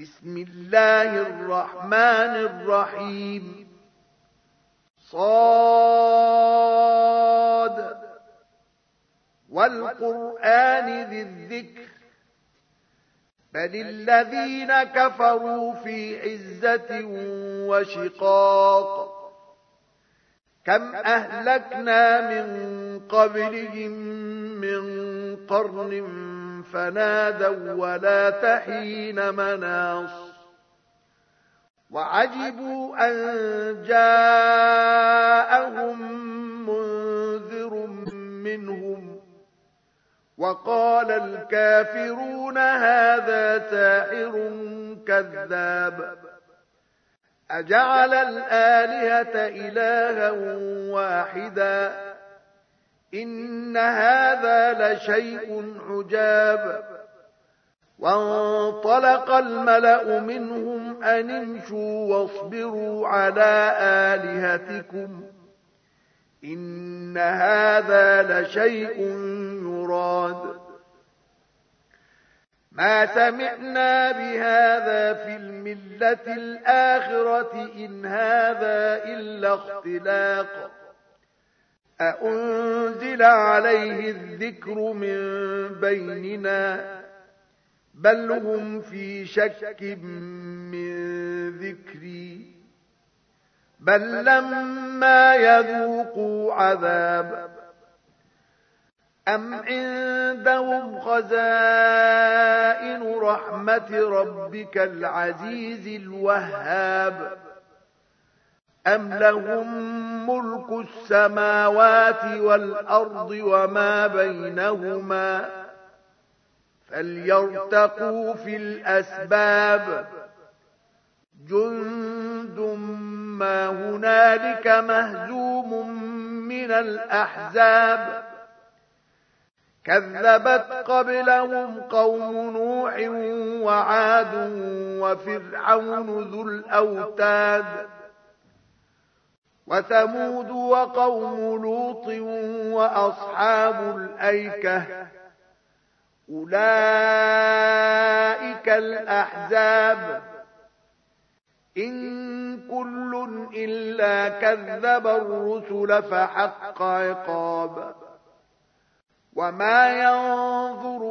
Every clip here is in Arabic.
بسم الله الرحمن الرحيم صاد والقرآن ذي الذكر بل الذين كفروا في عزة وشقاق كم أهلكنا من قبلهم من قرن فنادوا ولا تحين مناص وعجبوا أن جاءهم منذر منهم وقال الكافرون هذا ساحر كذاب أجعل الآلهة إلها واحدا إن هذا لشيء عجاب وانطلق الملأ منهم أن امشوا واصبروا على آلهتكم إن هذا لشيء يراد ما سمعنا بهذا في الملة الآخرة إن هذا إلا اختلاق أأنزل عليه الذكر من بيننا بل هم في شك من ذكري بل لما يذوقوا عذاب أم عندهم خزائن رحمة ربك العزيز الوهاب أم لهم ملك السماوات والأرض وما بينهما فليرتقوا في الأسباب جند ما هنالك مهزوم من الأحزاب كذبت قبلهم قوم نوح وعاد وفرعون ذو الأوتاد وثمود وقوم لوط وأصحاب الأيكة أولئك الأحزاب إن كل إلا كذب الرسل فحق عقاب وما ينظر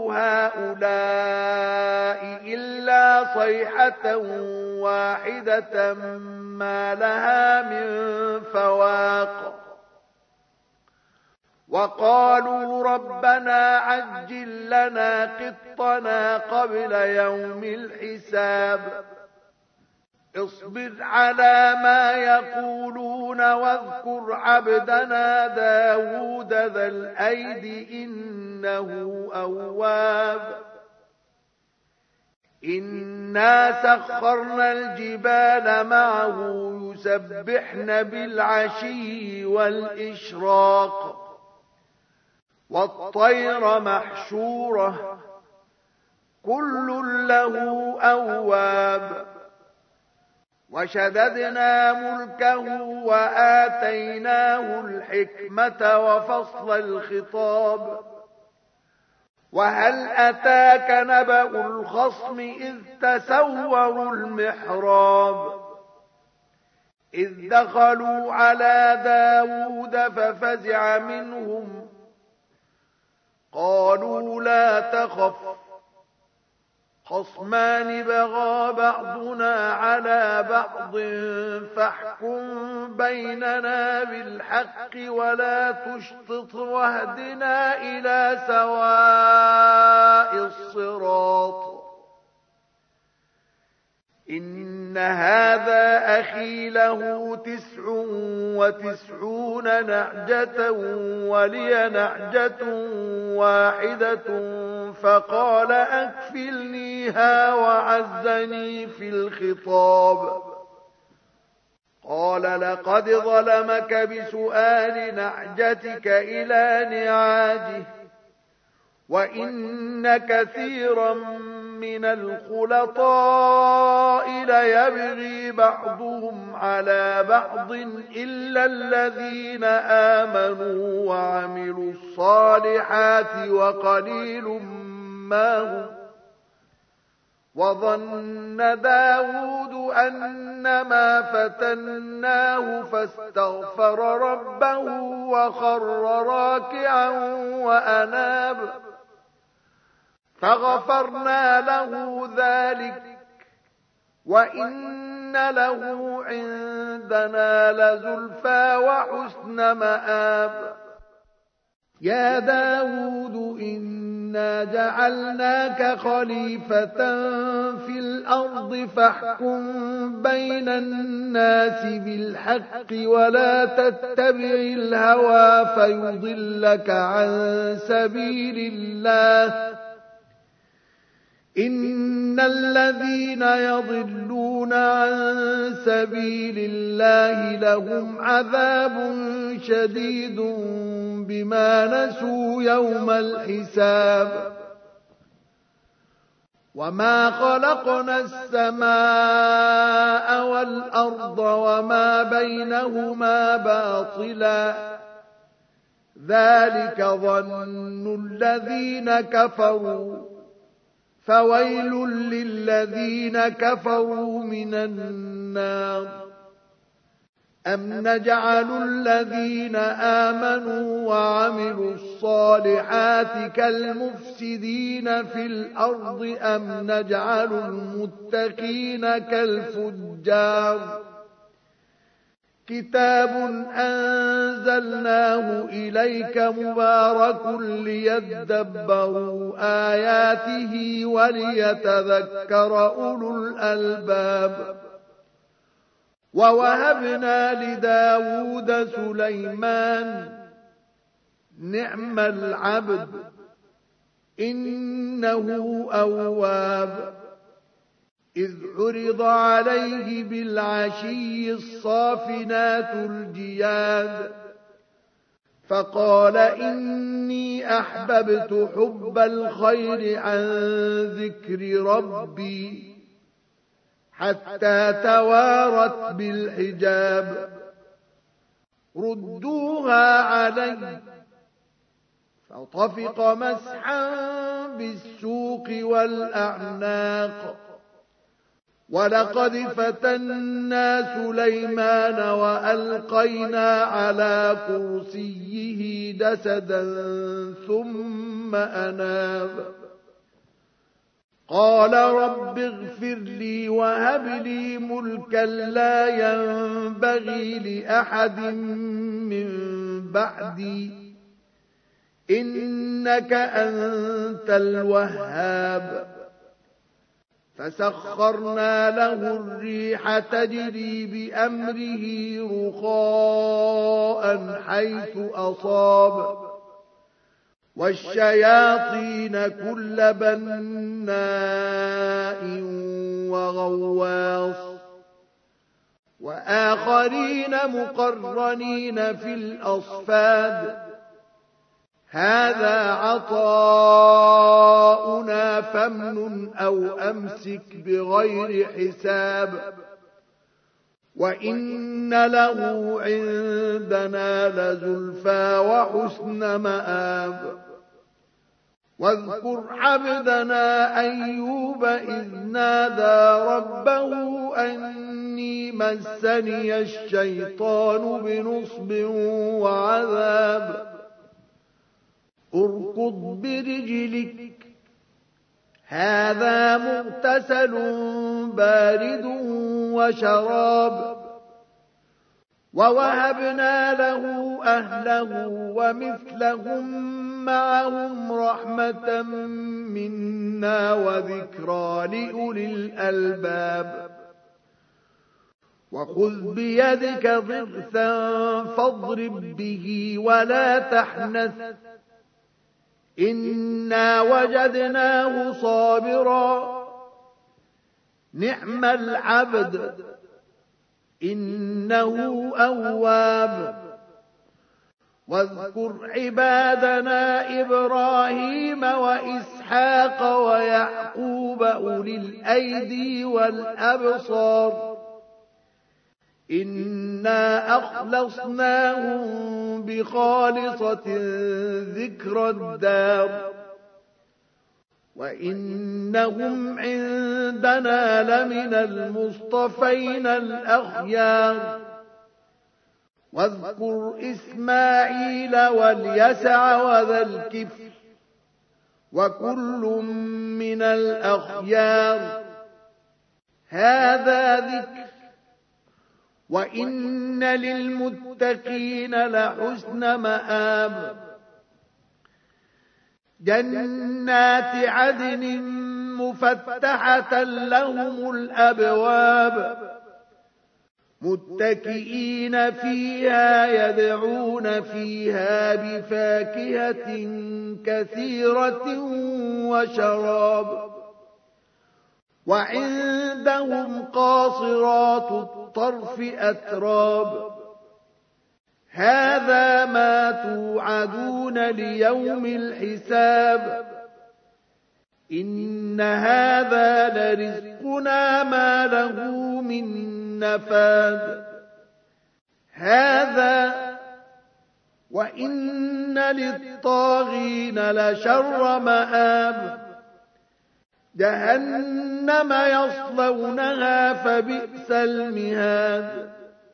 هؤلاء إلا صيحة واحدة ما لها من فواق وقالوا ربنا عجل لنا قطنا قبل يوم الحساب اصبر على ما يقولون واذكر عبدنا داود ذا الأيد إنه أواب إنا سخرنا الجبال معه يسبحن بالعشي والإشراق والطير محشورة كل له أواب وشددنا ملكه وآتيناه الحكمة وفصل الخطاب وهل أتاك نبأ الخصم إذ تسوروا المحراب إذ دخلوا على داود ففزع منهم قالوا لا تخف خصمان بغى بعضنا على بعض فاحكم بيننا بالحق ولا تشطط واهدنا إلى سواء الصراط إن هذا أخي له 99 نعجة ولي نعجة واحدة فقال أكفلنيها وعزني في الخطاب قال لقد ظلمك بسؤال نعجتك إلى نعاجه وإن كثيرا من الخلطاء ليبغي بعضهم على بعض إلا الذين آمنوا وعملوا الصالحات وقليل ما هم وظن داود أنما فتناه فاستغفر ربه وخر راكعا وأناب فغفرنا له ذلك وإن له عندنا لزلفى وحسن مآب يا داود إنا جعلناك خليفة في الأرض فاحكم بين الناس بالحق ولا تتبع الهوى فيضلك عن سبيل الله إن الذين يضلون عن سبيل الله لهم عذاب شديد بما نسوا يوم الحساب وما خلقنا السماء والأرض وما بينهما باطلا ذلك ظن الذين كفروا فويل للذين كفروا من النار أم نجعل الذين آمنوا وعملوا الصالحات كالمفسدين في الأرض أم نجعل المتقين كالفجار كتاب أنزلناه إليك مبارك ليدبروا آياته وليتذكر أولو الألباب ووهبنا لداود سليمان نعم العبد إنه أواب إذ عرض عليه بالعشي الصافنات الجياد فقال إني أحببت حب الخير عن ذكر ربي حتى توارت بالحجاب ردوها علي فطفق مسحا بالسوق والأعناق ولقد فتنا سليمان وألقينا على كرسيه جسدا ثم أناب قال رب اغفر لي وهب لي ملكا لا ينبغي لأحد من بعدي إنك أنت الوهاب فسخرنا له الريح تجري بأمره رخاء حيث أصاب والشياطين كل بناء وغواص وآخرين مقرنين في الأصفاد هذا عطاؤنا فامنن أو أمسك بغير حساب وإن له عندنا لزلفى وحسن مآب واذكر عبدنا أيوب إذ نادى ربه أني مسني الشيطان بنصب وعذاب اركض برجلك هذا مغتسل بارد وشراب ووهبنا له أهله ومثلهم معهم رحمة منا وذكرى لأولي الألباب وخذ بيدك ضغثا فاضرب به ولا تحنث إنا وجدناه صابرا نعم العبد إنه أواب واذكر عبادنا إبراهيم وإسحاق ويعقوب أولي الأيدي والأبصار إنا أخلصناهم بخالصة ذكر الدار وإنهم عندنا لمن المصطفين الأخيار واذكر إسماعيل واليسع وذا الكفل وكل من الأخيار هذا ذكر وإن للمتقين لحسن مآب جنات عدن مفتحة لهم الأبواب متكئين فيها يدعون فيها بفاكهة كثيرة وشراب وعندهم قاصرات الطرف أتراب هذا ما توعدون ليوم الحساب إن هذا لرزقنا ما له من نفاد هذا وإن للطاغين لشر مآب جهنم يصلونها فبئس المهاد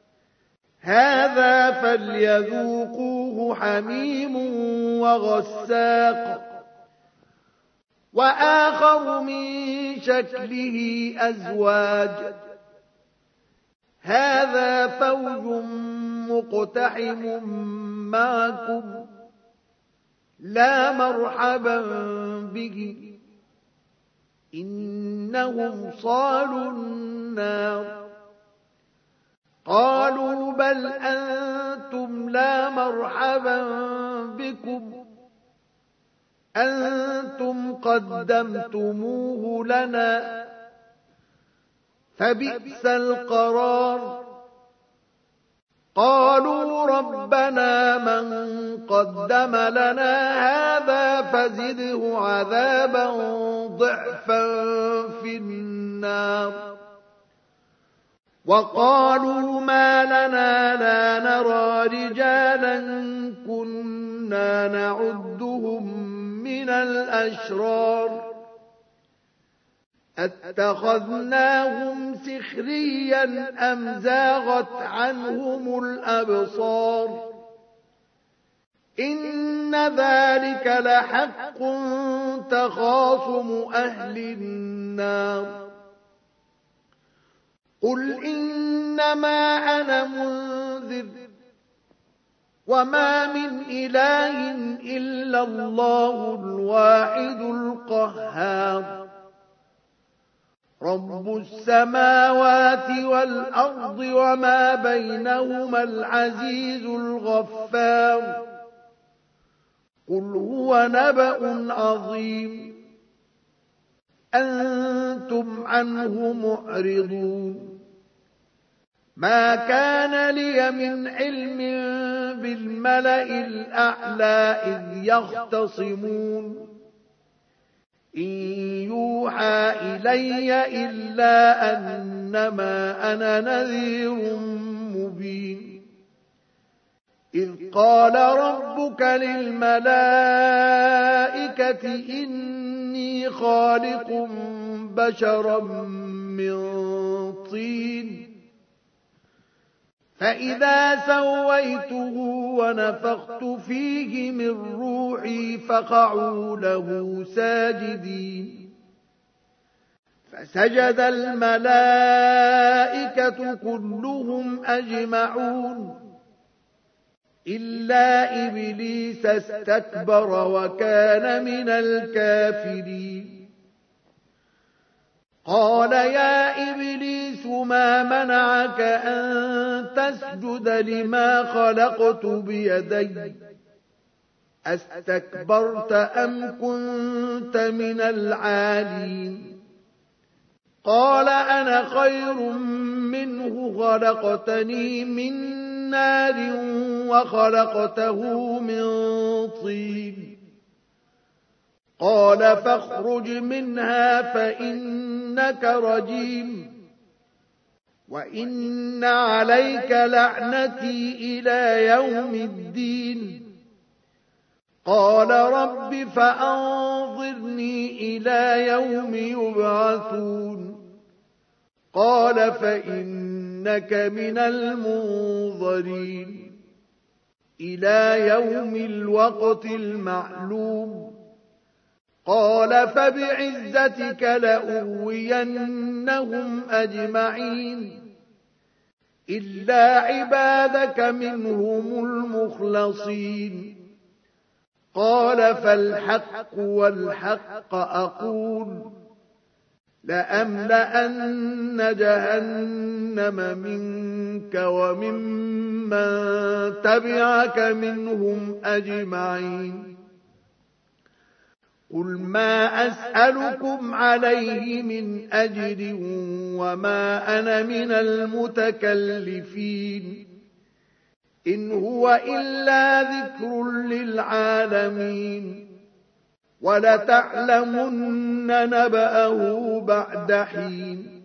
هذا فليذوقوه حميم وغساق وآخر من شكله أزواج هذا فوج مقتحم معكم لا مرحبا به إنهم صالوا النار قالوا بل أنتم لا مرحبا بكم أنتم قدمتموه لنا فبئس القرار قالوا ربنا من قدم لنا هذا فزده عذابا ضعفا في النار وقالوا ما لنا لا نرى رجالا كنا نعدهم من الأشرار أتخذناهم سخريا أم زاغت عنهم الأبصار إن ذلك لحق تخاصم أهل النار قل إنما أنا منذر وما من إله إلا الله الواحد القهار رب السماوات والأرض وما بينهما العزيز الغفار قل هو نبأ عظيم أنتم عنه معرضون ما كان لي من علم بالملأ الأعلى إذ يختصمون إن يوحى إلي إلا أنما أنا نذير مبين إذ قال ربك للملائكة إني خالق بشرا من طين فإذا سويته ونفخت فيه من روحي فقعوا له ساجدين فسجد الملائكة كلهم أجمعون إلا إبليس استكبر وكان من الكافرين قال يا إبليس ما منعك أن تسجد لما خلقت بيدي أستكبرت أم كنت من العالين قال أنا خير منه خلقتني من نار وخلقته من طين قال فاخرج منها فإنك رجيم وإن عليك لعنتي إلى يوم الدين قال رب فأنظرني إلى يوم يبعثون قال فإنك من المنظرين إلى يوم الوقت المعلوم قال فبعزتك لأغوينهم أجمعين إلا عبادك منهم المخلصين قال فالحق والحق أقول لأملأن جهنم منك وممن تبعك منهم أجمعين قل ما أسألكم عليه من أجر وما أنا من المتكلفين إن هو إلا ذكر للعالمين ولتعلمن نبأه بعد حين